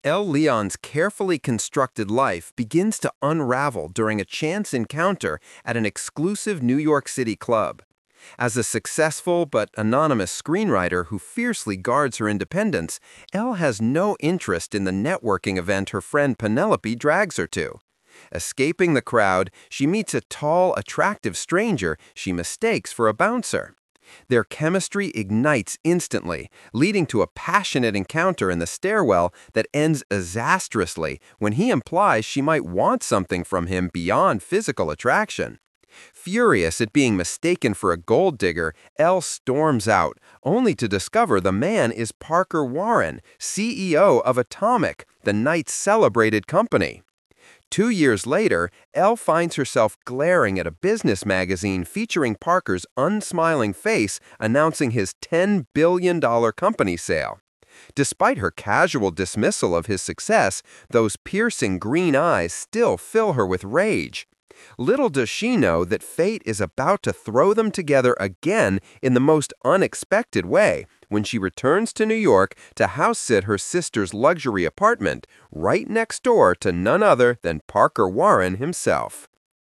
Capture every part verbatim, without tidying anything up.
Elle Leon's carefully constructed life begins to unravel during a chance encounter at an exclusive New York City club. As a successful but anonymous screenwriter who fiercely guards her independence, Elle has no interest in the networking event her friend Penelope drags her to. Escaping the crowd, she meets a tall, attractive stranger she mistakes for a bouncer. Their chemistry ignites instantly, leading to a passionate encounter in the stairwell that ends disastrously when he implies she might want something from him beyond physical attraction. Furious at being mistaken for a gold digger, Elle storms out, only to discover the man is Parker Warren, C E O of Atomic, the night's celebrated company. Two years later, Elle finds herself glaring at a business magazine featuring Parker's unsmiling face announcing his ten billion dollar company sale. Despite her casual dismissal of his success, those piercing green eyes still fill her with rage. Little does she know that fate is about to throw them together again in the most unexpected way when she returns to New York to house-sit her sister's luxury apartment, right next door to none other than Parker Warren himself.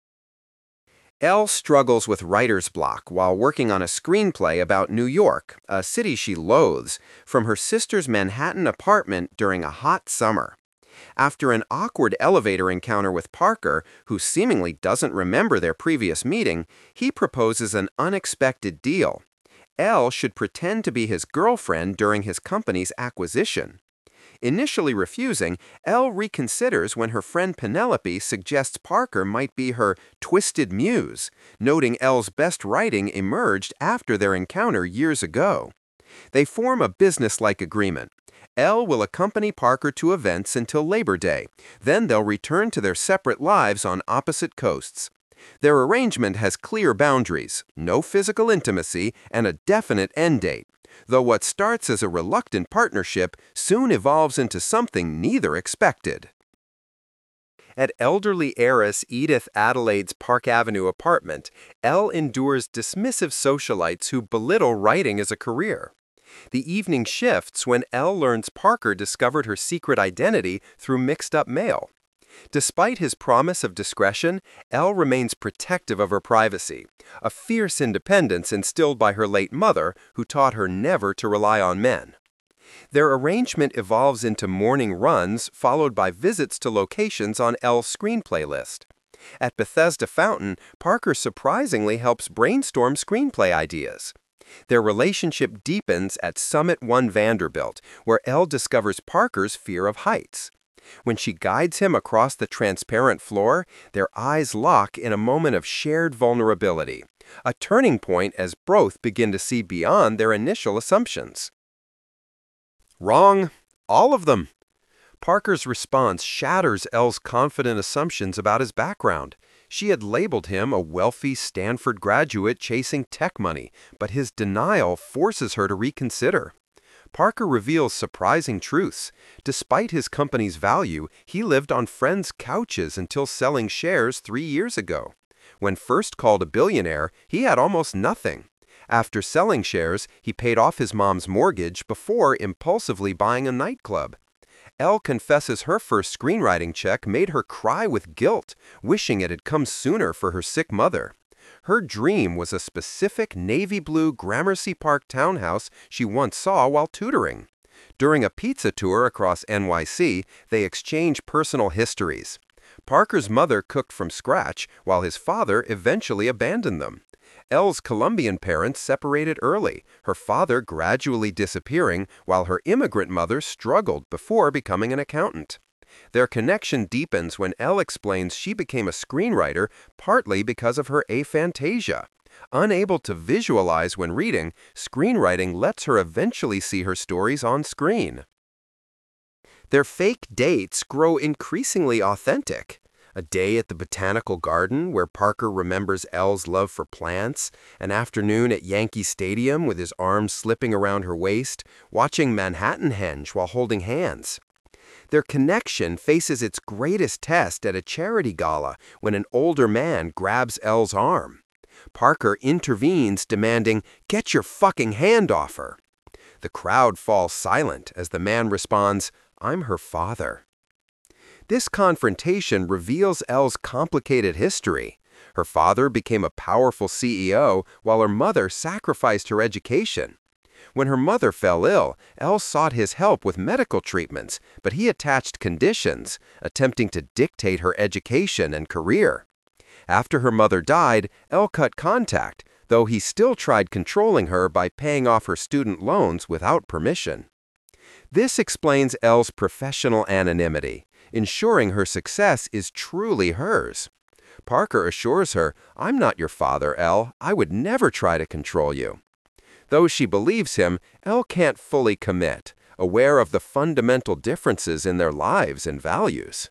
Elle struggles with writer's block while working on a screenplay about New York, a city she loathes, from her sister's Manhattan apartment during a hot summer. After an awkward elevator encounter with Parker, who seemingly doesn't remember their previous meeting, he proposes an unexpected deal. Elle should pretend to be his girlfriend during his company's acquisition. Initially refusing, Elle reconsiders when her friend Penelope suggests Parker might be her twisted muse, noting Elle's best writing emerged after their encounter years ago. They form a business-like agreement. Elle will accompany Parker to events until Labor Day. Then they'll return to their separate lives on opposite coasts. Their arrangement has clear boundaries, no physical intimacy, and a definite end date, though what starts as a reluctant partnership soon evolves into something neither expected. At elderly heiress Edith Adelaide's Park Avenue apartment, Elle endures dismissive socialites who belittle writing as a career. The evening shifts when Elle learns Parker discovered her secret identity through mixed-up mail. Despite his promise of discretion, Elle remains protective of her privacy, a fierce independence instilled by her late mother, who taught her never to rely on men. Their arrangement evolves into morning runs followed by visits to locations on Elle's screenplay list. At Bethesda Fountain, Parker surprisingly helps brainstorm screenplay ideas. Their relationship deepens at Summit One Vanderbilt, where Elle discovers Parker's fear of heights. When she guides him across the transparent floor, their eyes lock in a moment of shared vulnerability, a turning point as both begin to see beyond their initial assumptions. Wrong. All of them. Parker's response shatters Elle's confident assumptions about his background. She had labeled him a wealthy Stanford graduate chasing tech money, but his denial forces her to reconsider. Parker reveals surprising truths. Despite his company's value, he lived on friends' couches until selling shares three years ago. When first called a billionaire, he had almost nothing. After selling shares, he paid off his mom's mortgage before impulsively buying a nightclub. Elle confesses her first screenwriting check made her cry with guilt, wishing it had come sooner for her sick mother. Her dream was a specific navy blue Gramercy Park townhouse she once saw while tutoring. During a pizza tour across N Y C, they exchange personal histories. Parker's mother cooked from scratch, while his father eventually abandoned them. Elle's Colombian parents separated early, her father gradually disappearing, while her immigrant mother struggled before becoming an accountant. Their connection deepens when Elle explains she became a screenwriter partly because of her aphantasia. Unable to visualize when reading, screenwriting lets her eventually see her stories on screen. Their fake dates grow increasingly authentic. A day at the Botanical Garden where Parker remembers Elle's love for plants, an afternoon at Yankee Stadium with his arms slipping around her waist, watching Manhattanhenge while holding hands. Their connection faces its greatest test at a charity gala when an older man grabs Elle's arm. Parker intervenes, demanding, "Get your fucking hand off her." The crowd falls silent as the man responds, I'm her father. This confrontation reveals Elle's complicated history. Her father became a powerful C E O while her mother sacrificed her education. When her mother fell ill, Elle sought his help with medical treatments, but he attached conditions, attempting to dictate her education and career. After her mother died, Elle cut contact, though he still tried controlling her by paying off her student loans without permission. This explains Elle's professional anonymity, ensuring her success is truly hers. Parker assures her, "I'm not your father, Elle. I would never try to control you." Though she believes him, Elle can't fully commit, aware of the fundamental differences in their lives and values.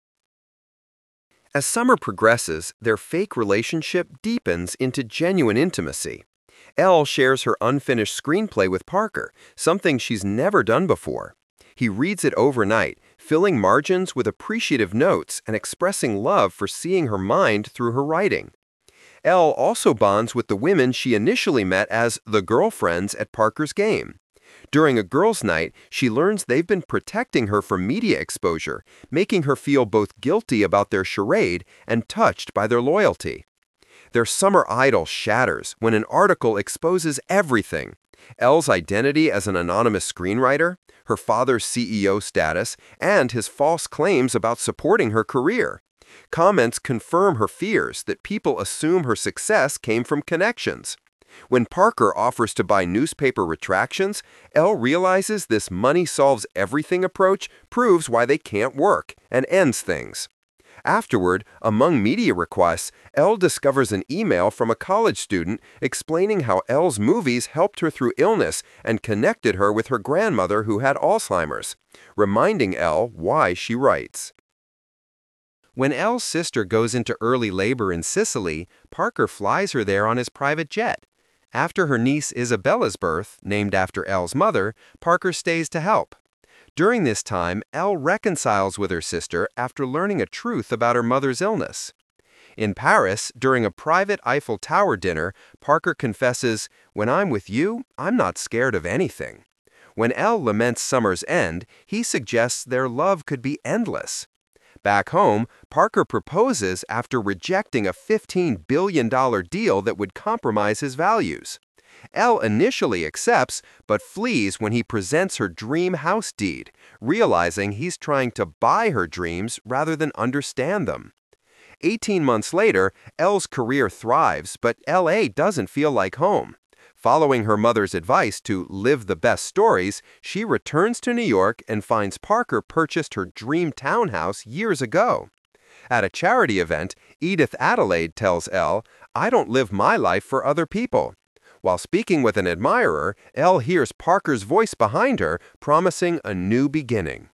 As summer progresses, their fake relationship deepens into genuine intimacy. Elle shares her unfinished screenplay with Parker, something she's never done before. He reads it overnight, filling margins with appreciative notes and expressing love for seeing her mind through her writing. Elle also bonds with the women she initially met as the girlfriends at Parker's game. During a girls' night, she learns they've been protecting her from media exposure, making her feel both guilty about their charade and touched by their loyalty. Their summer idyll shatters when an article exposes everything: Elle's identity as an anonymous screenwriter, her father's C E O status, and his false claims about supporting her career. Comments confirm her fears that people assume her success came from connections. When Parker offers to buy newspaper retractions, Elle realizes this money-solves-everything approach proves why they can't work and ends things. Afterward, among media requests, Elle discovers an email from a college student explaining how Elle's movies helped her through illness and connected her with her grandmother who had Alzheimer's, reminding Elle why she writes. When Elle's sister goes into early labor in Sicily, Parker flies her there on his private jet. After her niece Isabella's birth, named after Elle's mother, Parker stays to help. During this time, Elle reconciles with her sister after learning a truth about her mother's illness. In Paris, during a private Eiffel Tower dinner, Parker confesses, "When I'm with you, I'm not scared of anything." When Elle laments summer's end, he suggests their love could be endless. Back home, Parker proposes after rejecting a fifteen billion dollar deal that would compromise his values. Elle initially accepts, but flees when he presents her dream house deed, realizing he's trying to buy her dreams rather than understand them. Eighteen months later, Elle's career thrives, but L A doesn't feel like home. Following her mother's advice to live the best stories, she returns to New York and finds Parker purchased her dream townhouse years ago. At a charity event, Edith Adelaide tells Elle, "I don't live my life for other people." While speaking with an admirer, Elle hears Parker's voice behind her, promising a new beginning.